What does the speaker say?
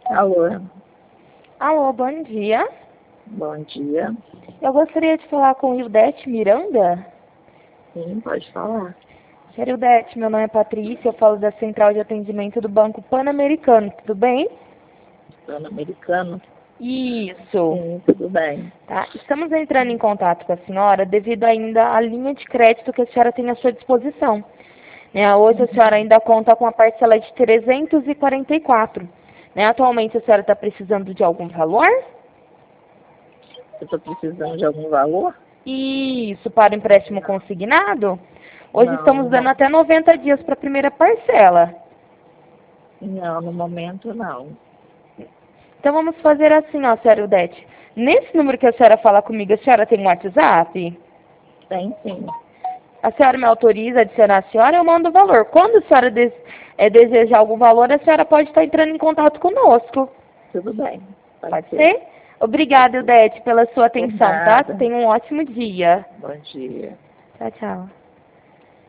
Alô, Alô, bom dia. bom dia. Eu gostaria de falar com Ildete Miranda. Sim, pode falar. Senhora Ildete, meu nome é Patrícia, eu falo da Central de Atendimento do Banco Pan-Americano, tudo bem? Pan-Americano? Isso. Sim, tudo bem. Tá. Estamos entrando em contato com a senhora devido ainda à linha de crédito que a senhora tem à sua disposição. Hoje a senhora ainda conta com a parcela de 344. Atualmente a senhora está precisando de algum valor? Eu estou precisando de algum valor? Isso, para o empréstimo consignado? Hoje estamos dando Não, até 90 dias para a primeira parcela. não, no momento não. Então vamos fazer assim, ó, senhora Ildete. Nesse número que a senhora fala comigo, a senhora tem um WhatsApp? Tem sim, A senhora me autoriza a adicionar a senhora, eu mando o valor. Quando a senhora desejar algum valor, a senhora pode estar entrando em contato conosco. tudo bem. Pode ser? Obrigada, Ildete, pela sua Por atenção, tá? nada. Tenha um ótimo dia. Bom dia. Tchau, tchau.